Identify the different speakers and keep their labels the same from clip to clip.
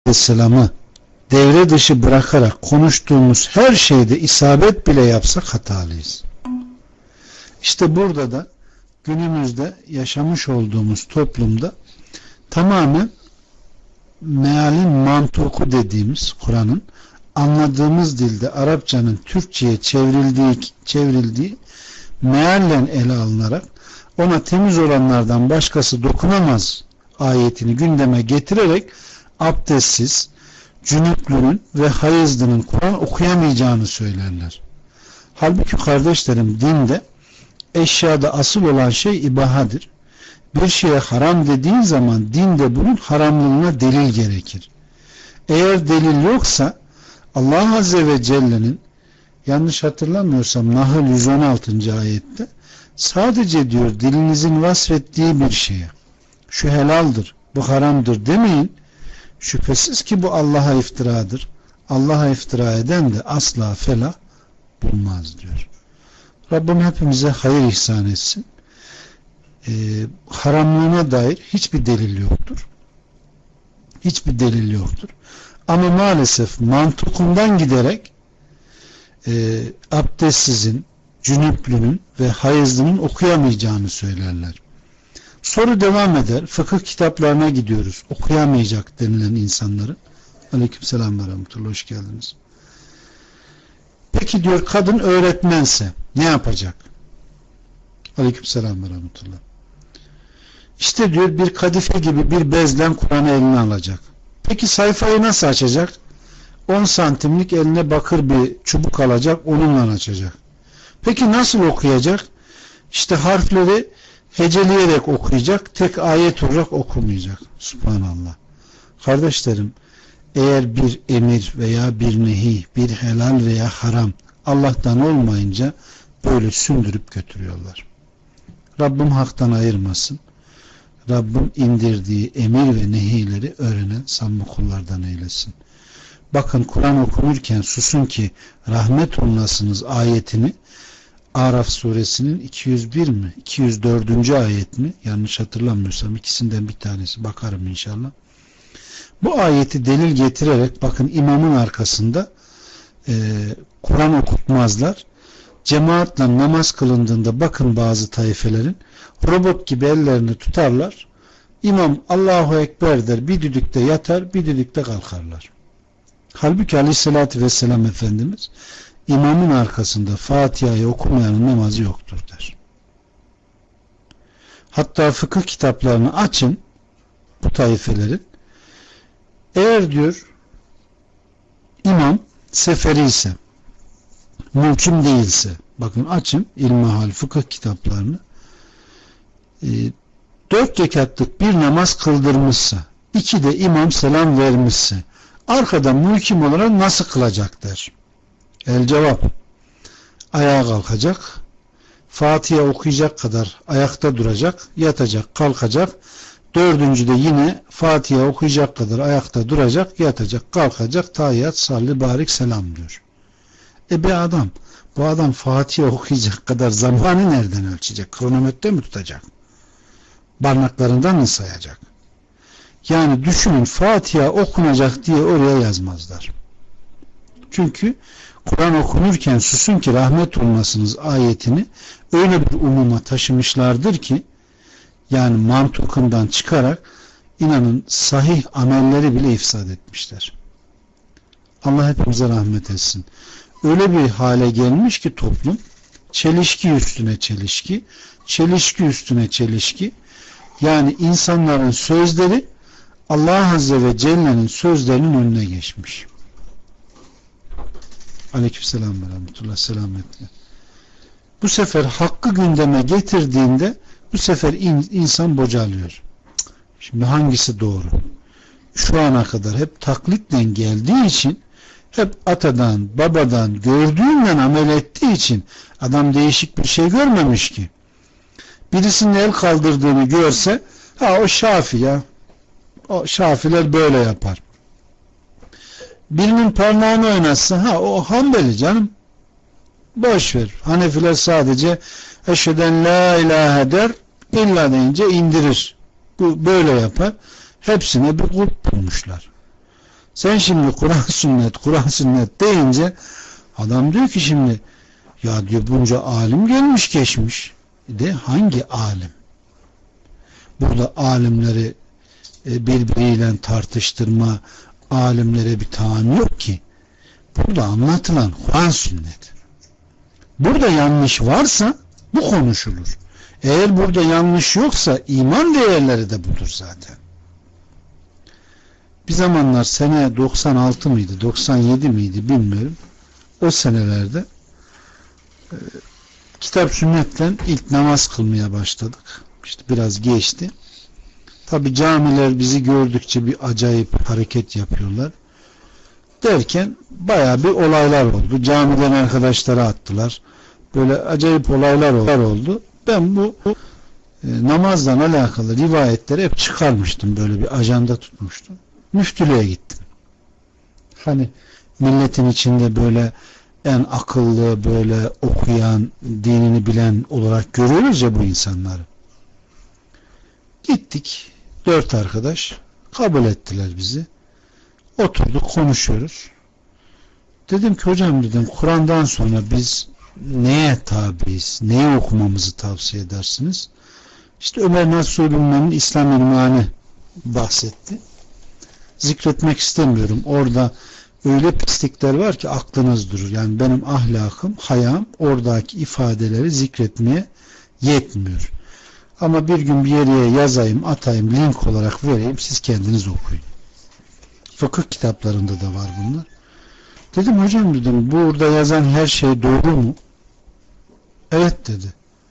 Speaker 1: Aleyhisselam'ı devre dışı bırakarak konuştuğumuz her şeyde isabet bile yapsak hatalıyız. İşte burada da günümüzde yaşamış olduğumuz toplumda tamamen mealin mantuku dediğimiz Kur'an'ın anladığımız dilde Arapçanın Türkçe'ye çevrildiği meallen ele alınarak ona temiz olanlardan başkası dokunamaz ayetini gündeme getirerek abdestsiz, cünüplünün ve hayızlının Kur'an okuyamayacağını söylerler. Halbuki kardeşlerim, dinde eşyada asıl olan şey ibahadır. Bir şeye haram dediğin zaman dinde bunun haramlığına delil gerekir. Eğer delil yoksa Allah Azze ve Celle'nin, yanlış hatırlamıyorsam Nahl 116. ayette, sadece diyor dilinizin vasfettiği bir şeye şu helaldir, bu haramdır demeyin. Şüphesiz ki bu Allah'a iftiradır. Allah'a iftira eden de asla felah bulmaz diyor. Rabbim hepimize hayır ihsan etsin. Haramlığına dair hiçbir delil yoktur. Hiçbir delil yoktur. Ama maalesef mantukundan giderek abdestsizin, cünüplünün ve hayızlının okuyamayacağını söylerler. Soru devam eder. Fıkıh kitaplarına gidiyoruz. Okuyamayacak denilen insanları. Aleykümselam ve rahmetullah. Hoş geldiniz. Peki diyor, kadın öğretmense ne yapacak? Aleykümselam ve rahmetullah. İşte diyor bir kadife gibi bir bezle Kur'an'ı eline alacak. Peki sayfayı nasıl açacak? 10 santimlik eline bakır bir çubuk alacak, onunla açacak. Peki nasıl okuyacak? İşte harfleri heceleyerek okuyacak, tek ayet olarak okumayacak. Subhanallah. Kardeşlerim, eğer bir emir veya bir nehi, bir helal veya haram Allah'tan olmayınca böyle sündürüp götürüyorlar. Rabbim haktan ayırmasın. Rabbim indirdiği emir ve nehileri öğrenen samimi kullardan eylesin. Bakın, Kur'an okunurken susun ki rahmet olunasınız ayetini Araf suresinin 201 mi 204. ayet mi, yanlış hatırlamıyorsam ikisinden bir tanesi, bakarım inşallah. Bu ayeti delil getirerek bakın, imamın arkasında Kur'an okutmazlar. Cemaatle namaz kılındığında bakın bazı taifelerin robot gibi ellerini tutarlar. İmam Allahu Ekber der, bir düdükte yatar, bir düdükte kalkarlar. Halbuki Aleyhisselatü Vesselam Efendimiz imamın arkasında Fatiha'yı okumayanın namazı yoktur der. Hatta fıkıh kitaplarını açın bu taifelerin. Eğer diyor imam seferi ise, muhkim değilse, bakın açın ilmihal fıkıh kitaplarını, 4 rekatlık bir namaz kıldırmışsa, 2 de imam selam vermişse, arkada muhkim olarak nasıl kılacak der. El cevap, ayağa kalkacak, Fatiha okuyacak kadar ayakta duracak, yatacak, kalkacak. 4. de yine Fatiha okuyacak kadar ayakta duracak, yatacak, kalkacak, tahiyyat, salli, barik, selam diyor. Be adam, bu adam Fatiha okuyacak kadar zamanı nereden ölçecek? Kronometre mi tutacak? Parmaklarından mı sayacak? Yani düşünün, Fatiha okunacak diye oraya yazmazlar. Çünkü Kur'an okunurken susun ki rahmet olmasınız ayetini öyle bir umuma taşımışlardır ki, yani mantukundan çıkarak inanın sahih amelleri bile ifsad etmişler. Allah hepimize rahmet etsin. Öyle bir hale gelmiş ki toplum, çelişki üstüne çelişki, çelişki üstüne çelişki. Yani insanların sözleri Allah Azze ve Celle'nin sözlerinin önüne geçmiş. Aleykümselam ve rahmetullah, selametle. Bu sefer hakkı gündeme getirdiğinde bu sefer insan bocalıyor. Şimdi hangisi doğru? Şu ana kadar hep taklitle geldiği için, hep atadan, babadan, gördüğünden amel ettiği için adam değişik bir şey görmemiş ki. Birisinin el kaldırdığını görse, o Şafi ya, o Şafiler böyle yapar. Birinin parmağını oynatsa, o Hanbeli canım, boş ver. Hanefiler sadece eşheden la ilahe der, illa deyince indirir. Bu böyle yapar. Hepsine bir kulp bulmuşlar. Sen şimdi Kur'an sünnet deyince adam diyor ki şimdi ya diyor bunca alim gelmiş geçmiş. De hangi alim? Burada alimleri birbiriyle tartıştırma, alimlere bir tahammül yok ki. Burada anlatılan Kur'an sünnet. Burada yanlış varsa bu konuşulur. Eğer burada yanlış yoksa iman değerleri de budur zaten. Bir zamanlar sene 96 mıydı 97 miydi bilmiyorum. O senelerde kitap sünnetle ilk namaz kılmaya başladık. İşte biraz geçti. Tabi camiler bizi gördükçe bir acayip hareket yapıyorlar. Derken bayağı bir olaylar oldu. Camiden arkadaşları attılar. Böyle acayip olaylar oldu. Ben bu namazla alakalı rivayetleri hep çıkarmıştım. Böyle bir ajanda tutmuştum. Müftülüğe gittim. Hani milletin içinde böyle en akıllı, böyle okuyan, dinini bilen olarak görüyoruz ya bu insanları. Gittik. 4 arkadaş kabul ettiler bizi. Oturduk konuşuyoruz. Dedim ki hocam dedim Kur'an'dan sonra biz neye tabiiz? Neyi okumamızı tavsiye edersiniz? İşte Ömer Nasuh Bilmen'in İslam İlmani bahsetti. Zikretmek istemiyorum. Orada öyle pislikler var ki aklınız durur. Yani benim ahlakım, hayam oradaki ifadeleri zikretmeye yetmiyor. Ama bir gün bir yere yazayım, atayım, link olarak vereyim. Siz kendiniz okuyun. Fıkıh kitaplarında da var bunlar. Dedim hocam dedim burada yazan her şey doğru mu? Evet dedi.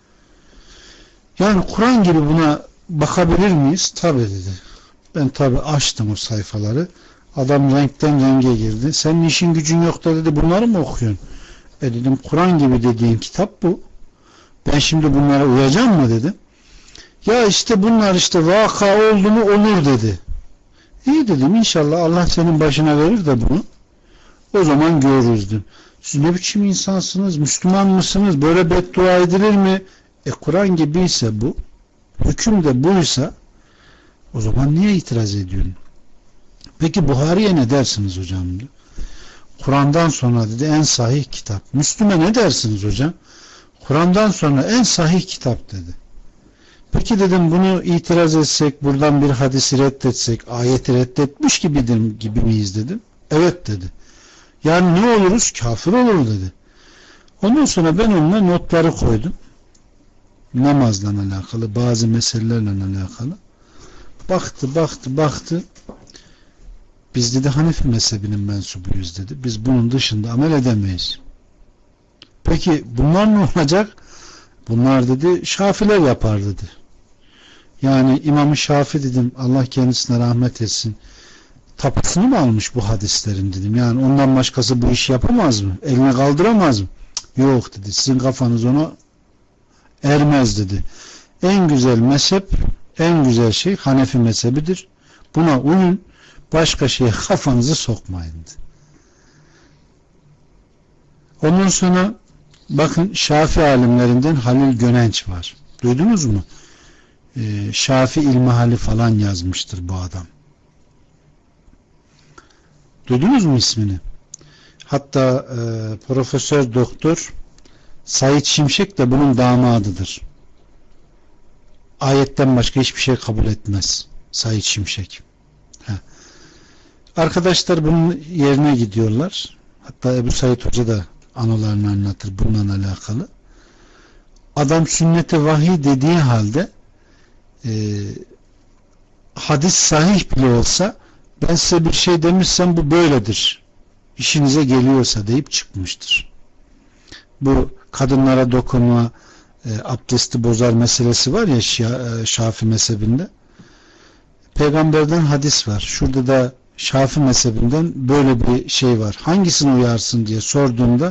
Speaker 1: Yani Kur'an gibi buna bakabilir miyiz? Tabii dedi. Ben tabii açtım o sayfaları. Adam renkten renge girdi. Senin işin gücün yok da dedi bunları mı okuyorsun? Dedim Kur'an gibi dediğin kitap bu. Ben şimdi bunlara uyacağım mı dedim. Ya işte bunlar işte vaka oldu mu olur dedi. İyi dedim inşallah Allah senin başına verir de bunu. O zaman görürüz dedim. Siz ne biçim insansınız? Müslüman mısınız? Böyle beddua edilir mi? Kur'an gibiyse bu, hüküm de buysa o zaman niye itiraz ediyorsun? Peki Buhari'ye ne dersiniz hocam? Kur'an'dan sonra dedi en sahih kitap. Müslüme ne dersiniz hocam? Kur'an'dan sonra en sahih kitap dedi. Peki dedim bunu itiraz etsek, buradan bir hadisi reddetsek, ayeti reddetmiş gibi miyiz dedim. Evet dedi. Yani ne oluruz? Kafir olur dedi. Ondan sonra ben onunla notları koydum. Namazla alakalı, bazı meselelerle alakalı. Baktı. Biz dedi Hanefi mezhebinin mensubuyuz dedi. Biz bunun dışında amel edemeyiz. Peki bunlar ne olacak? Bunlar dedi Şafiler yapar dedi. Yani İmam-ı Şafi dedim Allah kendisine rahmet etsin. Tapusunu mu almış bu hadislerin dedim. Yani ondan başkası bu işi yapamaz mı? Eline kaldıramaz mı? Yok dedi. Sizin kafanız ona ermez dedi. En güzel mezhep, en güzel şey Hanefi mezhebidir. Buna uyun. Başka şeye kafanızı sokmayın dedi. Ondan sonra bakın Şafi alimlerinden Halil Gönenç var. Duydunuz mu? Şafi İlmihali falan yazmıştır bu adam. Duydunuz mu ismini? Hatta Profesör Doktor Said Şimşek de bunun damadıdır. Ayetten başka hiçbir şey kabul etmez Said Şimşek. Arkadaşlar bunun yerine gidiyorlar. Hatta Ebu Said Hoca da anılarını anlatır bununla alakalı. Adam sünnete vahiy dediği halde hadis sahih bile olsa ben size bir şey demişsem bu böyledir. İşinize geliyorsa deyip çıkmıştır. Bu kadınlara dokunma abdesti bozar meselesi var ya Şafii mezhebinde. Peygamberden hadis var. Şurada da Şafii mezhebinden böyle bir şey var. Hangisine uyarsın diye sorduğumda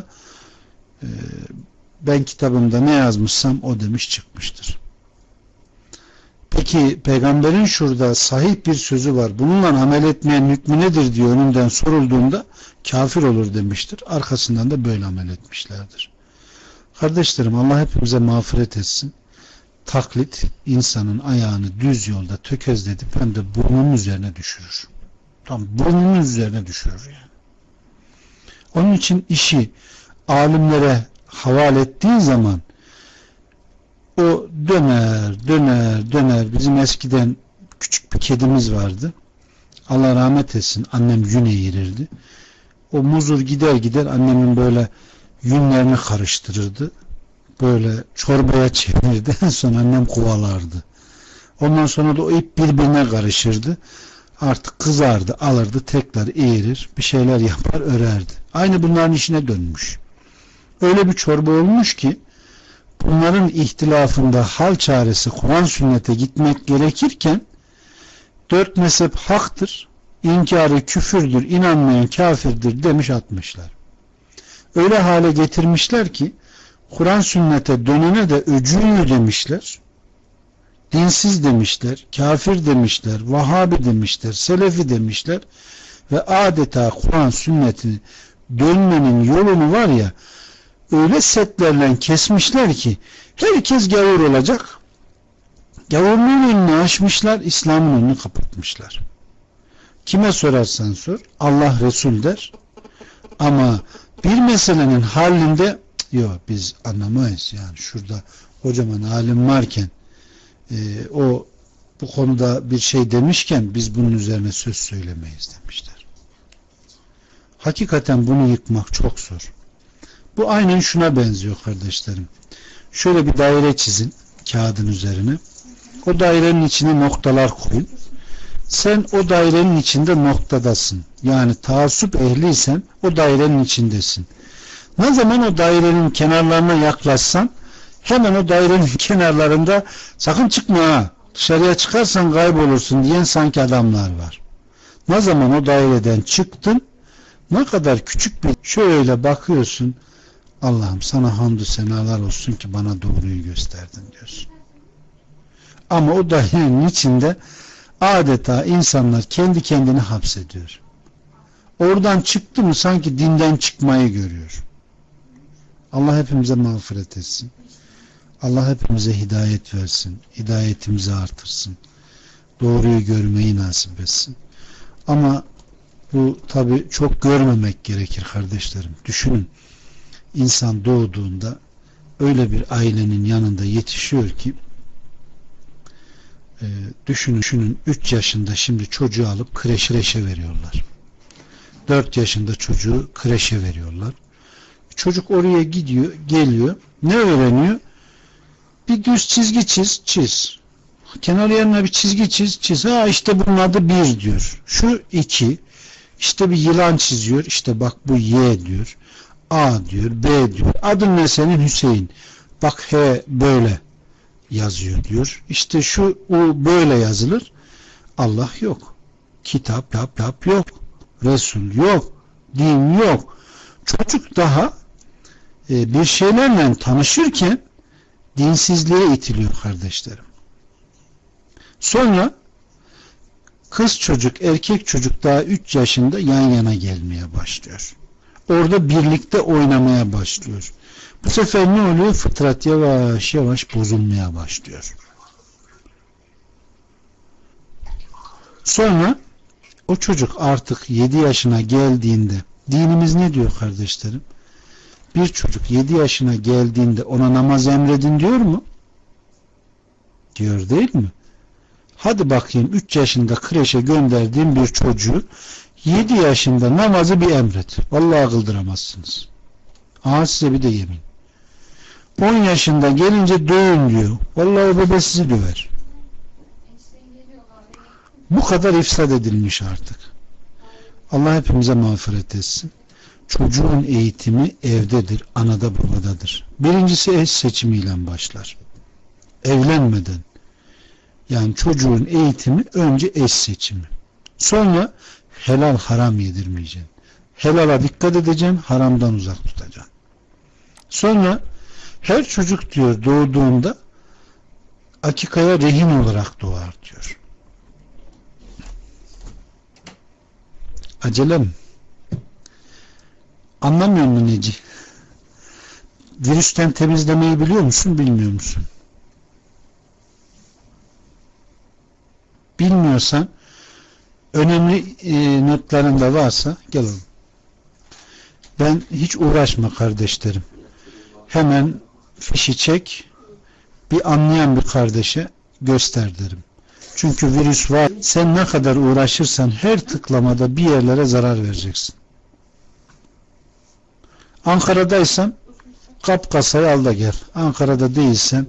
Speaker 1: ben kitabımda ne yazmışsam o demiş çıkmıştır. Peki peygamberin şurada sahih bir sözü var. Bununla amel etmeyen hükmü nedir diye önünden sorulduğunda kafir olur demiştir. Arkasından da böyle amel etmişlerdir. Kardeşlerim Allah hepimize mağfiret etsin. Taklit insanın ayağını düz yolda tökezletip hem de burnunun üzerine düşürür. Tam burnunun üzerine düşüyor yani. Onun için işi alimlere havale ettiğin zaman o döner. Bizim eskiden küçük bir kedimiz vardı. Allah rahmet etsin. Annem yün eğirirdi. O muzur gider annemin böyle yünlerini karıştırırdı. Böyle çorbaya çevirirdi. En son annem kovalardı. Ondan sonra da o ip birbirine karışırdı. Artık kızardı, alırdı, tekrar eğirir, bir şeyler yapar, örerdi. Aynı bunların işine dönmüş. Öyle bir çorba olmuş ki bunların ihtilafında hal çaresi Kur'an sünnete gitmek gerekirken 4 mezhep haktır, inkarı küfürdür, inanmayan kafirdir demiş atmışlar. Öyle hale getirmişler ki Kur'an sünnete dönene de öcüğü demişler, dinsiz demişler, kafir demişler, Vahabi demişler, Selefi demişler ve adeta Kur'an sünnetini dönmenin yolunu var ya öyle setlerle kesmişler ki herkes gavur olacak. Gavurluğun önünü açmışlar, İslam'ın önünü kapatmışlar. Kime sorarsan sor, Allah Resul der. Ama bir meselenin halinde yok biz anlamayız yani şurada kocaman alim varken o bu konuda bir şey demişken biz bunun üzerine söz söylemeyiz demişler. Hakikaten bunu yıkmak çok zor. Bu aynen şuna benziyor kardeşlerim. Şöyle bir daire çizin kağıdın üzerine. O dairenin içine noktalar koyun. Sen o dairenin içinde noktadasın. Yani taassup ehliysen o dairenin içindesin. Ne zaman o dairenin kenarlarına yaklaşsan hemen o dairenin kenarlarında sakın çıkma ha, dışarıya çıkarsan kaybolursun diyen sanki adamlar var. Ne zaman o daireden çıktın ne kadar küçük bir şöyle bakıyorsun, Allah'ım sana hamdü senalar olsun ki bana doğruyu gösterdin diyorsun. Ama o dairenin içinde adeta insanlar kendi kendini hapsediyor. Oradan çıktı mı sanki dinden çıkmayı görüyor. Allah hepimize mağfiret etsin. Allah hepimize hidayet versin. Hidayetimizi artırsın. Doğruyu görmeyi nasip etsin. Ama bu tabi çok görmemek gerekir kardeşlerim. Düşünün. İnsan doğduğunda öyle bir ailenin yanında yetişiyor ki düşünün 3 yaşında şimdi çocuğu alıp kreşe veriyorlar. 4 yaşında çocuğu kreşe veriyorlar. Çocuk oraya gidiyor, geliyor. Ne öğreniyor? Bir düz çizgi çiz. Kenar yerine bir çizgi çiz. Ha işte bunun adı 1 diyor. Şu 2. İşte bir yılan çiziyor. İşte bak bu Y diyor. A diyor, B diyor. Adın ne senin? Hüseyin. Bak H böyle yazıyor diyor. İşte şu U böyle yazılır. Allah yok. Kitap yok. Resul yok. Din yok. Çocuk daha bir şeylerle tanışırken dinsizliğe itiliyor kardeşlerim. Sonra kız çocuk, erkek çocuk daha 3 yaşında yan yana gelmeye başlıyor. Orada birlikte oynamaya başlıyor. Bu sefer ne oluyor? Fıtrat yavaş yavaş bozulmaya başlıyor. Sonra o çocuk artık 7 yaşına geldiğinde dinimiz ne diyor kardeşlerim? Bir çocuk 7 yaşına geldiğinde ona namaz emredin diyor mu? Diyor değil mi? Hadi bakayım 3 yaşında kreşe gönderdiğim bir çocuğu 7 yaşında namazı bir emret. Vallahi kıldıramazsınız. Aha size bir de yemin. 10 yaşında gelince dövün diyor. Vallahi o bebe sizi döver. Bu kadar ifsad edilmiş artık. Allah hepimize mağfiret etsin. Çocuğun eğitimi evdedir, anada babadadır. Birincisi eş seçimiyle başlar. Evlenmeden. Yani çocuğun eğitimi önce eş seçimi. Sonra helal haram yedirmeyeceksin. Helala dikkat edeceksin, haramdan uzak tutacaksın. Sonra her çocuk diyor doğduğunda akikaya rehin olarak doğar diyor. Acelem. Anlamıyor musun Neci? Virüsten temizlemeyi biliyor musun, bilmiyor musun? Bilmiyorsan önemli notlarında varsa gel oğlum. Ben hiç uğraşma kardeşlerim. Hemen fişi çek, bir anlayan bir kardeşe göster derim. Çünkü virüs var. Sen ne kadar uğraşırsan her tıklamada bir yerlere zarar vereceksin. Ankara'daysan kap kasayı al da gel. Ankara'da değilsen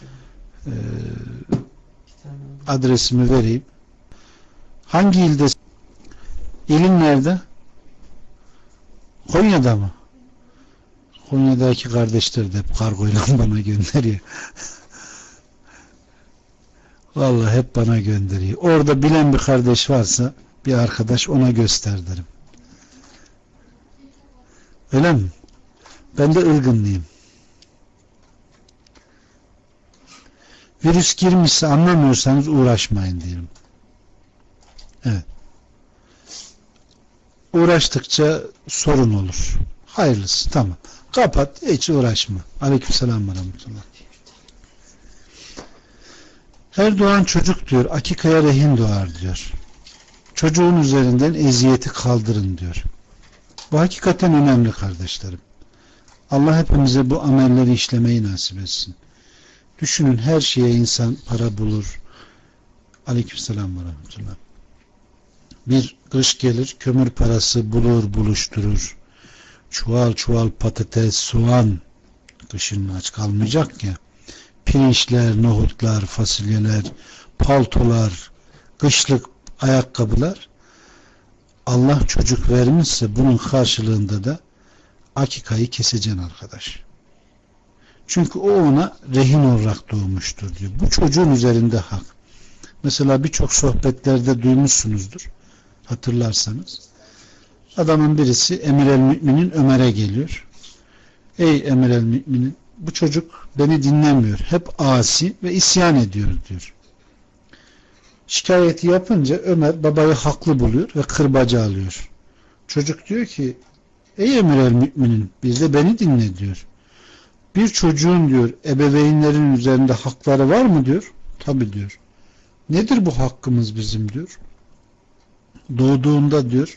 Speaker 1: adresimi vereyim. Hangi ilde? İlin nerede? Konya'da mı? Konya'daki kardeşler de hep kargoyla bana gönderiyor. Vallahi hep bana gönderiyor. Orada bilen bir kardeş varsa, bir arkadaş, ona göster derim. Öyle mi? Ben de ılgınlıyım. Virüs girmişse anlamıyorsanız uğraşmayın diyelim. Evet. Uğraştıkça sorun olur. Hayırlısı. Tamam. Kapat. Hiç uğraşma. Aleykümselam ve rahmetullah. Her doğan çocuk diyor, akikaya rehin doğar diyor. Çocuğun üzerinden eziyeti kaldırın diyor. Bu hakikaten önemli kardeşlerim. Allah hepimize bu amelleri işlemeyi nasip etsin. Düşünün, her şeye insan para bulur. Aleykümselam ve rahmetullah. Bir kış gelir, kömür parası bulur, buluşturur. Çuval çuval patates, soğan, kışın aç kalmayacak ya. Pirinçler, nohutlar, fasulyeler, paltolar, kışlık ayakkabılar. Allah çocuk vermişse bunun karşılığında da akikayı keseceksin arkadaş. Çünkü o ona rehin olarak doğmuştur diyor. Bu çocuğun üzerinde hak. Mesela birçok sohbetlerde duymuşsunuzdur. Hatırlarsanız. Adamın birisi Emir el Mü'minin Ömer'e geliyor. Ey Emir el Mü'minin, bu çocuk beni dinlemiyor. Hep asi ve isyan ediyor diyor. Şikayeti yapınca Ömer babayı haklı buluyor ve kırbaca alıyor. Çocuk diyor ki ey Emir el Mü'minin, bir de beni dinle diyor. Bir çocuğun diyor ebeveynlerin üzerinde hakları var mı diyor. Tabii diyor. Nedir bu hakkımız bizim diyor. Doğduğunda diyor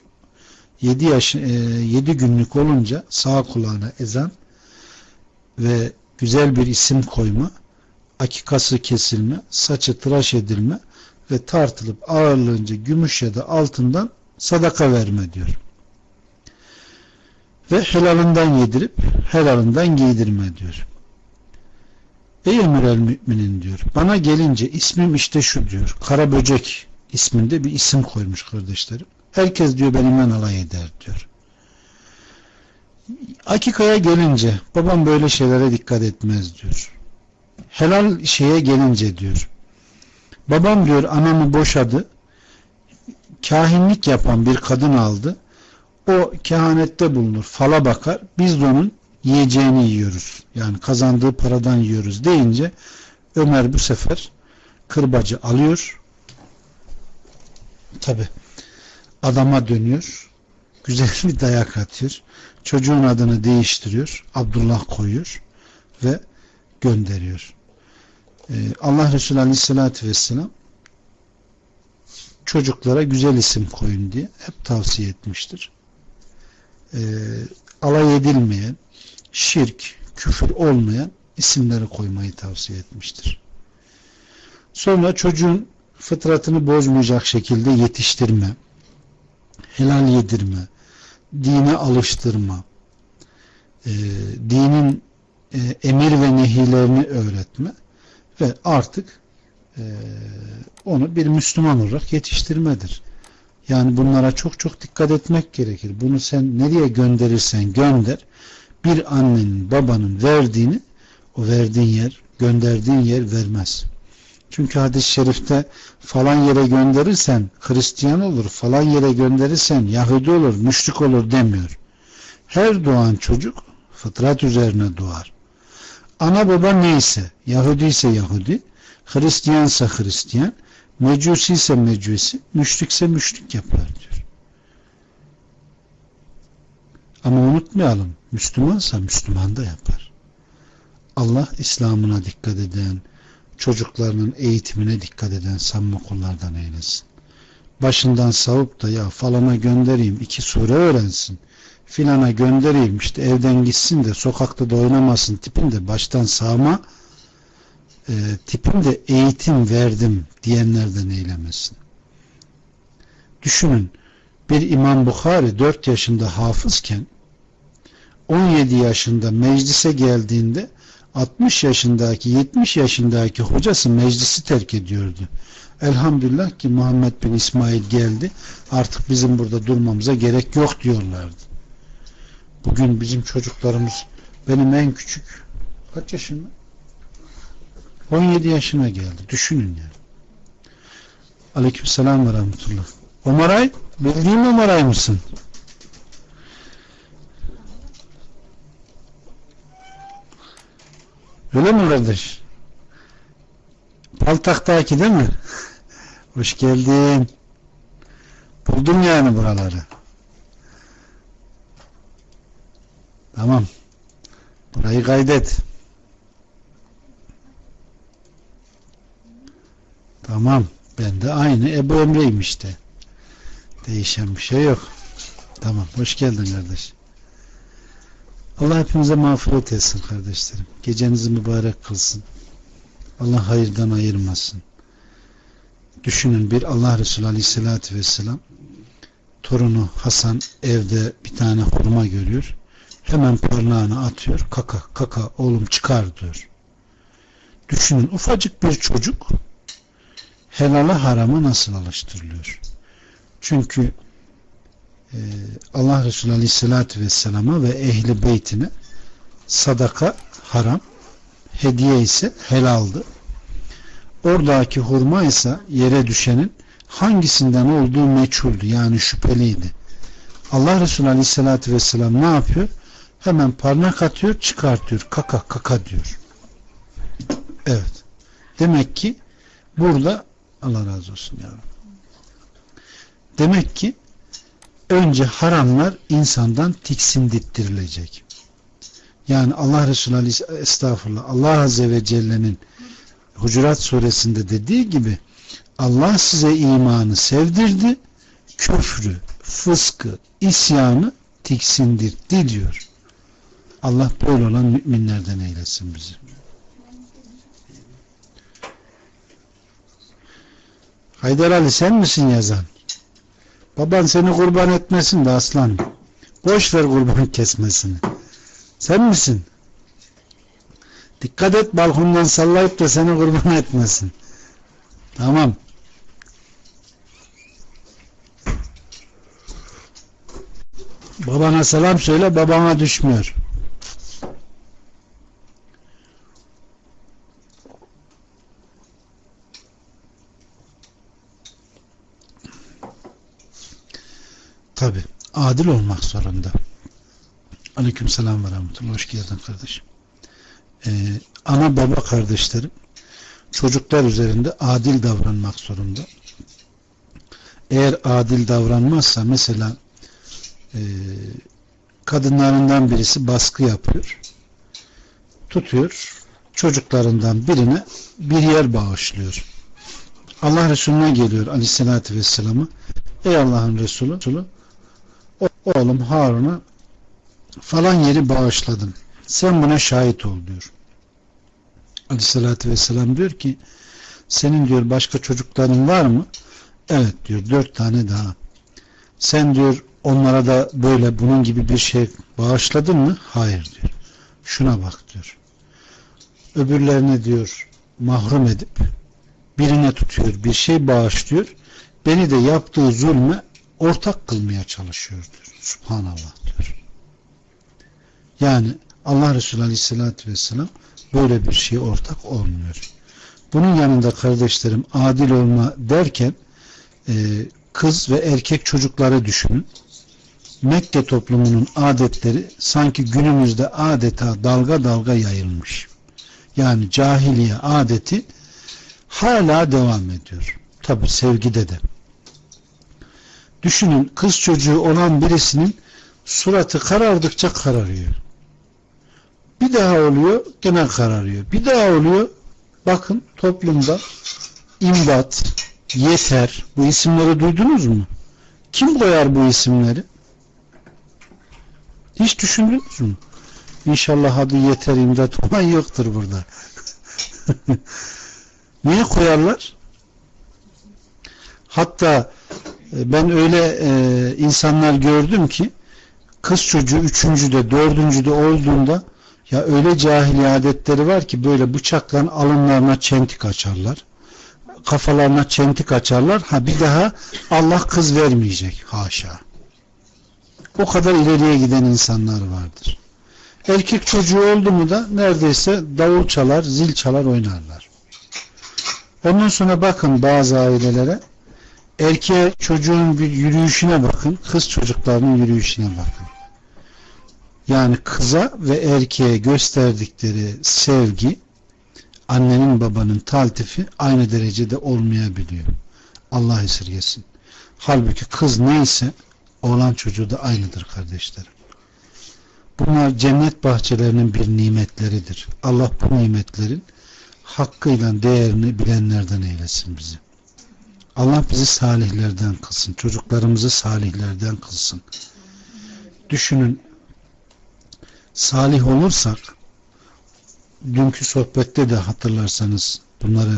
Speaker 1: 7 günlük olunca sağ kulağına ezan ve güzel bir isim koyma, akikası kesilme, saçı tıraş edilme ve tartılıp ağırlığınca gümüş ya da altından sadaka verme diyor. Ve helalından yedirip helalından giydirme diyor. Ey Emir el Mü'minin diyor, bana gelince ismim işte şu diyor. Karaböcek isminde bir isim koymuş kardeşlerim. Herkes diyor benimle alay eder diyor. Akikaya gelince babam böyle şeylere dikkat etmez diyor. Helal şeye gelince diyor. Babam diyor anamı boşadı. Kahinlik yapan bir kadın aldı. O kehanette bulunur. Fala bakar. Biz de onun yiyeceğini yiyoruz. Yani kazandığı paradan yiyoruz deyince Ömer bu sefer kırbacı alıyor. Tabi adama dönüyor. Güzel bir dayak atıyor. Çocuğun adını değiştiriyor. Abdullah koyuyor ve gönderiyor. Allah Resulü Aleyhisselatü Vesselam çocuklara güzel isim koyun diye hep tavsiye etmiştir. Alay edilmeyen, şirk, küfür olmayan isimleri koymayı tavsiye etmiştir. Sonra çocuğun fıtratını bozmayacak şekilde yetiştirme, helal yedirme, dine alıştırma, dinin emir ve nehilerini öğretme ve artık onu bir Müslüman olarak yetiştirmedir. Yani bunlara çok çok dikkat etmek gerekir. Bunu sen nereye gönderirsen gönder, bir annenin babanın verdiğini o verdiğin yer, gönderdiğin yer vermez. Çünkü hadis-i şerifte falan yere gönderirsen Hristiyan olur, falan yere gönderirsen Yahudi olur, müşrik olur demiyor. Her doğan çocuk fıtrat üzerine doğar. Ana baba neyse, Yahudi ise Yahudi, Hristiyansa Hristiyan, Mecusi ise Mecusi, müşrikse müşrik yapar diyor. Ama unutmayalım, Müslümansa Müslüman da yapar. Allah İslam'ına dikkat eden, çocuklarının eğitimine dikkat eden samimi kullardan eylesin. başından savup da ya falana göndereyim 2 sure öğrensin, filana göndereyim işte evden gitsin de sokakta da oynamasın tipinde baştan sağma tipinde eğitim verdim diyenlerden eylemesin. Düşünün, bir İmam Bukhari 4 yaşında hafızken 17 yaşında meclise geldiğinde 60 yaşındaki 70 yaşındaki hocası meclisi terk ediyordu. Elhamdülillah ki Muhammed bin İsmail geldi, artık bizim burada durmamıza gerek yok diyorlardı. Bugün bizim çocuklarımız, benim en küçük kaç yaşında? 17 yaşına geldi. Düşünün yani. Aleykümselam ve rahmetullah. Omaray, bildiğin Omaray mısın? Öyle mi kardeş? Paltak'taki değil mi? Hoş geldin. Buldum yani buraları. Tamam. Burayı kaydet. Tamam. Ben de aynı Ebu Emre'yim işte. Değişen bir şey yok. Tamam. Hoş geldin kardeş. Allah hepimize mağfiret etsin kardeşlerim. Gecenizi mübarek kılsın. Allah hayırdan ayırmasın. Düşünün, bir Allah Resulü Aleyhisselatü Vesselam torunu Hasan evde bir tane hurma görüyor. Hemen parmağını atıyor. Kaka kaka oğlum çıkar diyor. Düşünün, ufacık bir çocuk helala harama nasıl alıştırılıyor? Çünkü Allah Resulü Aleyhisselatü Vesselam'a ve ehli beytine sadaka haram, hediye ise helaldi. Oradaki hurma ise yere düşenin hangisinden olduğu meçhuldü, yani şüpheliydi. Allah Resulü Aleyhisselatü Vesselam ne yapıyor? Hemen parmak atıyor, çıkartıyor. Kaka kaka diyor. Evet. Demek ki burada Allah razı olsun yavrum. Demek ki önce haramlar insandan tiksindittirilecek. Yani Allah Resulü Estağfurullah, Allah Azze ve Celle'nin Hucurat suresinde dediği gibi Allah size imanı sevdirdi, küfrü, fıskı, isyanı tiksindirtti diyor. Allah böyle olan müminlerden eylesin bizi. Haydar Ali, sen misin yazan? Baban seni kurban etmesin de aslanım. Boş ver kurban kesmesini. Sen misin? Dikkat et, balkondan sallayıp da seni kurban etmesin. Tamam. Babana selam söyle, babana düşmüyor. Tabi adil olmak zorunda. Aleykümselam ve rahmetullah. Hoş geldin kardeşim. Ana baba kardeşlerim çocuklar üzerinde adil davranmak zorunda. Eğer adil davranmazsa, mesela kadınlarından birisi baskı yapıyor, tutuyor, çocuklarından birine bir yer bağışlıyor. Allah Resulüne geliyor Aleyhisselatü Vesselam'a, ey Allah'ın Resulü, oğlum Harun'a falan yeri bağışladım, sen buna şahit ol diyor. Aleyhissalatü Vesselam diyor ki, senin diyor başka çocukların var mı? Evet diyor, 4 tane daha. Sen diyor onlara da böyle bunun gibi bir şey bağışladın mı? Hayır diyor. Şuna bak diyor. Öbürlerine diyor mahrum edip birine tutuyor, bir şey bağışlıyor. Beni de yaptığı zulme ortak kılmaya çalışıyor diyor. Subhanallah diyor. Yani Allah Resulü Aleyhisselatü Vesselam böyle bir şeye ortak olmuyor. Bunun yanında kardeşlerim, adil olma derken kız ve erkek çocukları düşünün. Mekke toplumunun adetleri sanki günümüzde adeta dalga dalga yayılmış. Yani cahiliye adeti hala devam ediyor. Tabi sevgide de. Düşünün, kız çocuğu olan birisinin suratı karardıkça kararıyor. Bir daha oluyor, gene kararıyor. Bir daha oluyor. Bakın toplumda imdat, Yeter. Bu isimleri duydunuz mu? Kim koyar bu isimleri? Hiç düşündünüz mü? İnşallah adı Yeter imdat olan yoktur burada. Niye koyarlar? Hatta ben öyle insanlar gördüm ki kız çocuğu üçüncüde, dördüncüde olduğunda ya öyle cahiliye adetleri var ki böyle bıçakla alınlarına çentik açarlar. Kafalarına çentik açarlar. Ha bir daha Allah kız vermeyecek. Haşa. O kadar ileriye giden insanlar vardır. Erkek çocuğu oldu mu da neredeyse davul çalar, zil çalar oynarlar. Ondan sonra bakın bazı ailelere erkeğe çocuğun bir yürüyüşüne bakın, kız çocuklarının yürüyüşüne bakın. Yani kıza ve erkeğe gösterdikleri sevgi, annenin babanın taltifi aynı derecede olmayabiliyor. Allah esirgesin. Halbuki kız neyse oğlan çocuğu da aynıdır kardeşlerim. Bunlar cennet bahçelerinin bir nimetleridir. Allah bu nimetlerin hakkıyla değerini bilenlerden eylesin bizi. Allah bizi salihlerden kılsın. Çocuklarımızı salihlerden kılsın. Düşünün, salih olursak, dünkü sohbette de hatırlarsanız bunları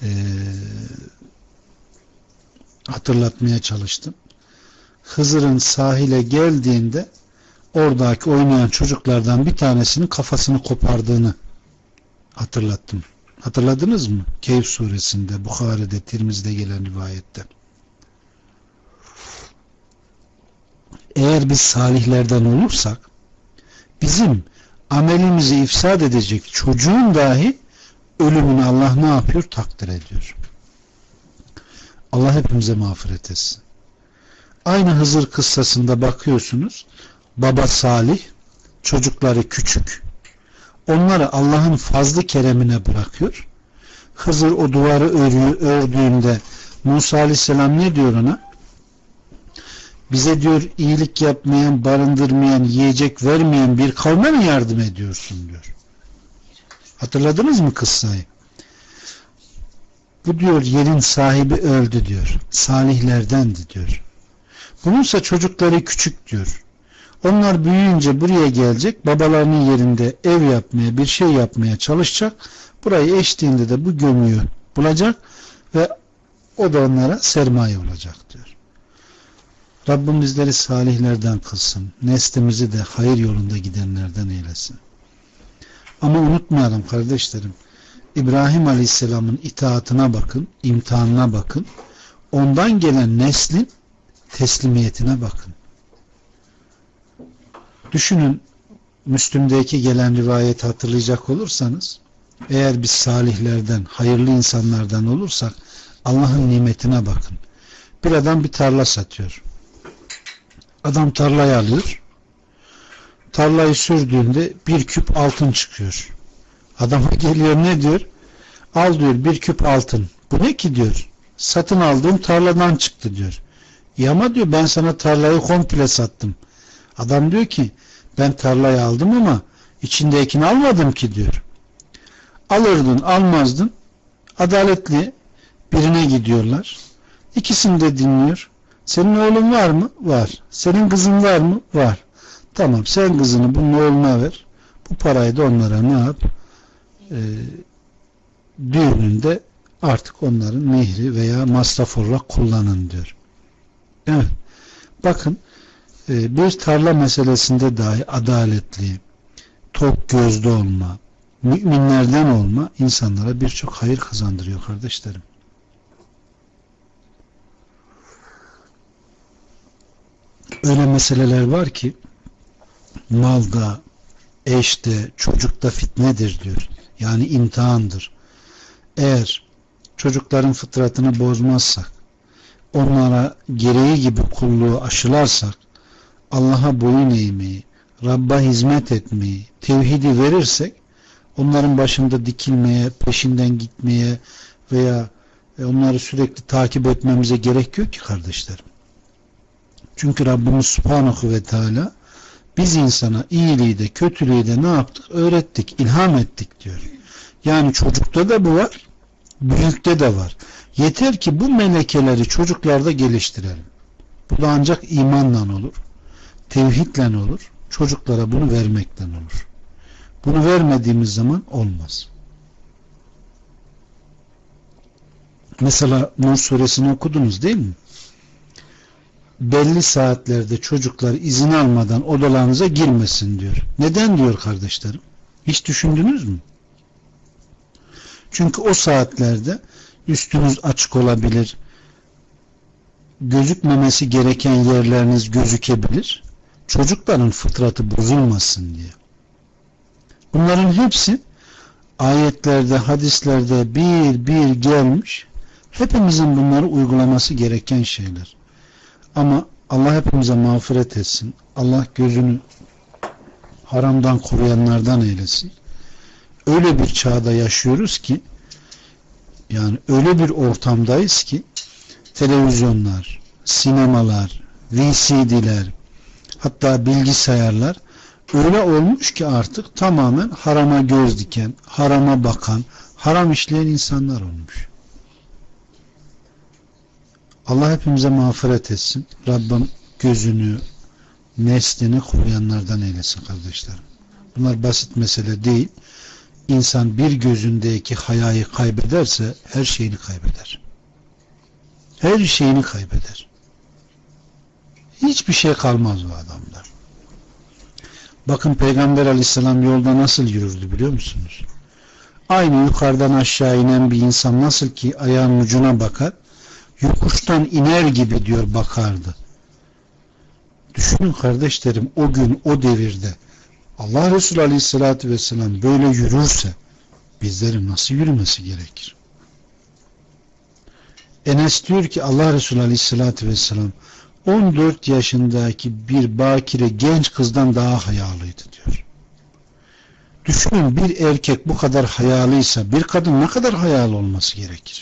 Speaker 1: hatırlatmaya çalıştım. Hızır'ın sahile geldiğinde oradaki oynayan çocuklardan bir tanesinin kafasını kopardığını hatırlattım. Hatırladınız mı? Kehf suresinde, Bukhari'de, Tirmizi'de gelen rivayette. Eğer biz salihlerden olursak bizim amelimizi ifsad edecek çocuğun dahi ölümünü Allah ne yapıyor? Takdir ediyor. Allah hepimize mağfiret etsin. Aynı Hızır kıssasında bakıyorsunuz, baba salih, çocukları küçük, onları Allah'ın fazlı keremine bırakıyor. Hızır o duvarı ördüğünde Musa Aleyhisselam ne diyor ona? Bize diyor iyilik yapmayan, barındırmayan, yiyecek vermeyen bir kavme mi yardım ediyorsun diyor. Hatırladınız mı kıssayı? Bu diyor yerin sahibi öldü diyor. Salihlerdendi diyor. Bununsa çocukları küçük diyor. Onlar büyüyünce buraya gelecek, babalarının yerinde ev yapmaya, bir şey yapmaya çalışacak. Burayı eştiğinde de bu gömüyü bulacak ve o da onlara sermaye olacak diyor. Rabbim bizleri salihlerden kılsın. Neslimizi de hayır yolunda gidenlerden eylesin. Ama unutmayalım kardeşlerim. İbrahim Aleyhisselam'ın itaatına bakın, imtihanına bakın. Ondan gelen neslin teslimiyetine bakın. Düşünün, Müslüm'deki gelen rivayeti hatırlayacak olursanız, eğer biz salihlerden, hayırlı insanlardan olursak Allah'ın nimetine bakın. Bir adam bir tarla satıyor. Adam tarlayı alıyor. Tarlayı sürdüğünde bir küp altın çıkıyor. Adama geliyor ne diyor? Al diyor bir küp altın. Bu ne ki diyor? Satın aldığım tarladan çıktı diyor. Ya ama diyor ben sana tarlayı komple sattım. Adam diyor ki ben tarlayı aldım ama içindekini almadım ki diyor. Alırdın almazdın. Adaletli birine gidiyorlar. İkisini de dinliyor. Senin oğlun var mı? Var. Senin kızın var mı? Var. Tamam sen kızını bunun oğluna ver. Bu parayı da onlara ne yap? Düğününde artık onların mehri veya masraf olarak kullanın diyor. Evet. Bakın bir tarla meselesinde dahi adaletli, tok gözlü olma, müminlerden olma insanlara birçok hayır kazandırıyor kardeşlerim. Öyle meseleler var ki malda, eşte, çocukta fitnedir diyor. Yani imtihandır. Eğer çocukların fıtratını bozmazsak, onlara gereği gibi kulluğu aşılarsak, Allah'a boyun eğmeyi, Rabb'a hizmet etmeyi, tevhidi verirsek, onların başında dikilmeye, peşinden gitmeye veya onları sürekli takip etmemize gerek yok ki kardeşlerim. Çünkü Rabbimiz Subhanahu ve Teala biz insana iyiliği de kötülüğü de ne yaptık? Öğrettik, ilham ettik diyor. Yani çocukta da bu var, büyükte de var. Yeter ki bu melekeleri çocuklarda geliştirelim. Bu da ancak imanla olur, tevhidle olur, çocuklara bunu vermekten olur. Bunu vermediğimiz zaman olmaz. Mesela Nur suresini okudunuz değil mi? Belli saatlerde çocuklar izin almadan odalarınıza girmesin diyor. Neden diyor kardeşlerim? Hiç düşündünüz mü? Çünkü o saatlerde üstünüz açık olabilir, gözükmemesi gereken yerleriniz gözükebilir, çocukların fıtratı bozulmasın diye. Bunların hepsi ayetlerde, hadislerde bir bir gelmiş. Hepimizin bunları uygulaması gereken şeyler. Ama Allah hepimize mağfiret etsin. Allah gözünü haramdan koruyanlardan eylesin. Öyle bir çağda yaşıyoruz ki, yani öyle bir ortamdayız ki televizyonlar, sinemalar, VCD'ler, hatta bilgisayarlar öyle olmuş ki artık tamamen harama göz diken, harama bakan, haram işleyen insanlar olmuş. Allah hepimize mağfiret etsin. Rabbim gözünü, neslini koruyanlardan eylesin kardeşlerim. Bunlar basit mesele değil. İnsan bir gözündeki hayayı kaybederse her şeyini kaybeder. Her şeyini kaybeder. Hiçbir şey kalmaz o adamda. Bakın Peygamber Aleyhisselam yolda nasıl yürürdü biliyor musunuz? Aynı yukarıdan aşağı inen bir insan nasıl ki ayağın ucuna bakar, yokuştan iner gibi diyor bakardı. Düşünün kardeşlerim, o gün o devirde Allah Resulü Aleyhisselatü Vesselam böyle yürürse bizlerin nasıl yürümesi gerekir? Enes diyor ki Allah Resulü Aleyhisselatü Vesselam 14 yaşındaki bir bakire genç kızdan daha hayalıydı diyor. Düşünün, bir erkek bu kadar hayalıysa bir kadın ne kadar hayalı olması gerekir?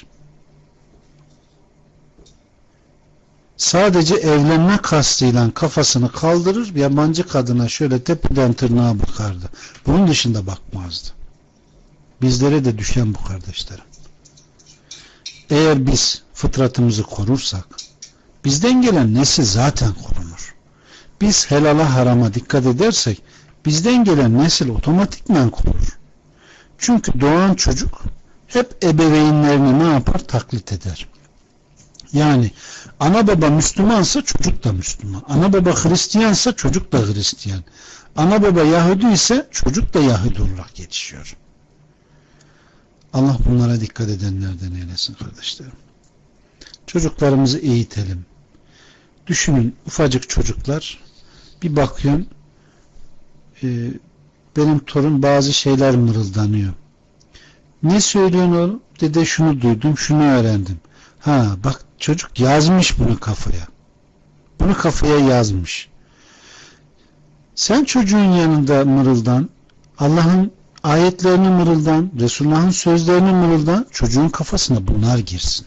Speaker 1: Sadece evlenme kastıyla kafasını kaldırır, yabancı kadına şöyle tepeden tırnağa bakardı. Bunun dışında bakmazdı. Bizlere de düşen bu kardeşlerim. Eğer biz fıtratımızı korursak, bizden gelen nesil zaten korunur. Biz helala harama dikkat edersek, bizden gelen nesil otomatikman korur. Çünkü doğan çocuk hep ebeveynlerini ne yapar? Taklit eder. Yani ana baba Müslümansa çocuk da Müslüman. Ana baba Hristiyansa çocuk da Hristiyan. Ana baba Yahudi ise çocuk da Yahudi olarak yetişiyor. Allah bunlara dikkat edenlerden eylesin kardeşlerim. Çocuklarımızı eğitelim. Düşünün, ufacık çocuklar, bir bakıyorsun benim torun bazı şeyler mırıldanıyor. Ne söylüyorsun oğlum? Dede şunu duydum, şunu öğrendim. Ha bak, çocuk yazmış bunu kafaya. Bunu kafaya yazmış. Sen çocuğun yanında mırıldan, Allah'ın ayetlerini mırıldan, Resulullah'ın sözlerini mırıldan, çocuğun kafasına bunlar girsin.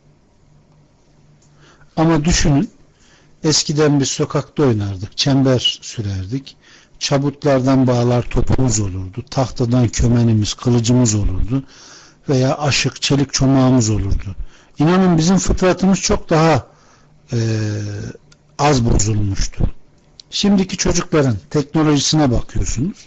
Speaker 1: Ama düşünün, eskiden biz sokakta oynardık, çember sürerdik, çabutlardan bağlar topumuz olurdu, tahtadan kömenimiz, kılıcımız olurdu veya aşık, çelik çomağımız olurdu. İnanın bizim fıtratımız çok daha az bozulmuştu. Şimdiki çocukların teknolojisine bakıyorsunuz.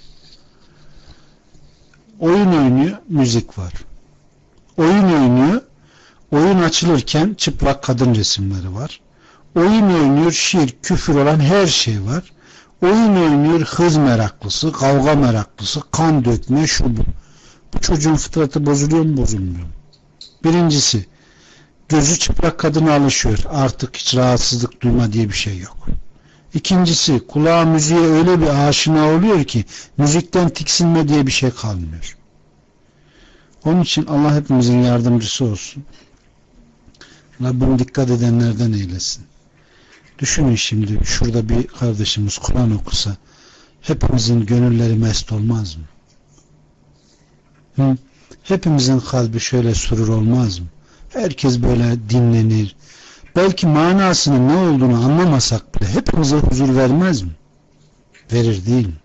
Speaker 1: Oyun oynuyor, müzik var. Oyun oynuyor, oyun açılırken çıplak kadın resimleri var. Oyun oynuyor, şiir, küfür olan her şey var. Oyun oynuyor, hız meraklısı, kavga meraklısı, kan dökme, şu bu. Bu çocuğun fıtratı bozuluyor mu, bozulmuyor mu? Birincisi, gözü çıplak kadına alışıyor. Artık hiç rahatsızlık duyma diye bir şey yok. İkincisi, kulağı müziğe öyle bir aşina oluyor ki müzikten tiksinme diye bir şey kalmıyor. Onun için Allah hepimizin yardımcısı olsun. Rabbim dikkat edenlerden eylesin. Düşünün şimdi, şurada bir kardeşimiz Kur'an okusa hepimizin gönülleri mest olmaz mı? Hepimizin kalbi şöyle surur olmaz mı? Herkes böyle dinlenir. Belki manasının ne olduğunu anlamasak bile hepimize huzur vermez mi? Verir değil mi?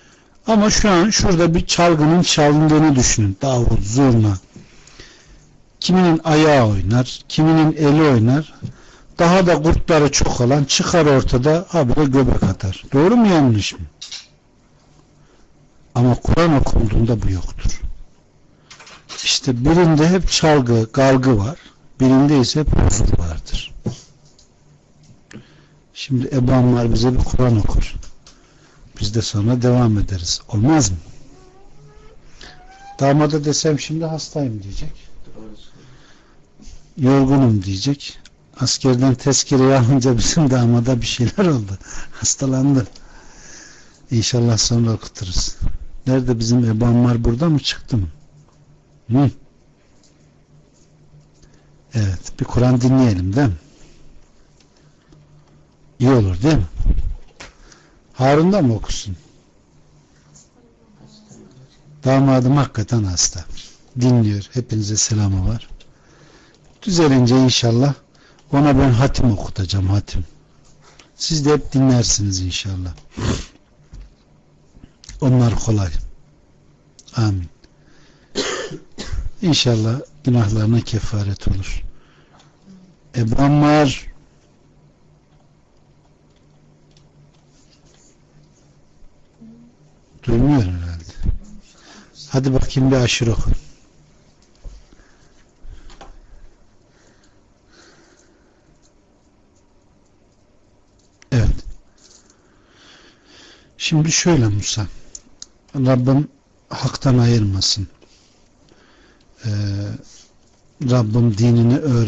Speaker 1: Ama şu an şurada bir çalgının çalındığını düşünün. Davul, zurna. Kiminin ayağı oynar, kiminin eli oynar. Daha da kurtları çok olan çıkar ortada habire göbek atar. Doğru mu yanlış mı? Ama Kur'an okunduğunda bu yoktur. İşte birinde hep çalgı, galgı var. Birinde ise hep huzur vardır. Şimdi Ebu Ammar bize bir Kur'an okur. Biz de sonra devam ederiz. Olmaz mı? Damada desem şimdi hastayım diyecek. Yorgunum diyecek. Askerden tezkereyi alınca bizim damada bir şeyler oldu. Hastalandı. İnşallah sonra okuturuz. Nerede bizim Ebu Ammar, burada mı, çıktı mı? Hı? Evet, bir Kur'an dinleyelim değil mi? İyi olur değil mi? Harun da mı okusun? Damadım hakikaten hasta. Dinliyor. Hepinize selamı var. Düzelince inşallah ona ben hatim okutacağım, hatim. Siz de hep dinlersiniz inşallah. Onlar kolay. Amin. İnşallah günahlarına kefaret olur. Ebu Ammar duymuyor herhalde. Hadi bakayım bir aşırı oku. Evet. Şimdi şöyle Musa. Rabbim haktan ayırmasın. Rabbim dinini öğret.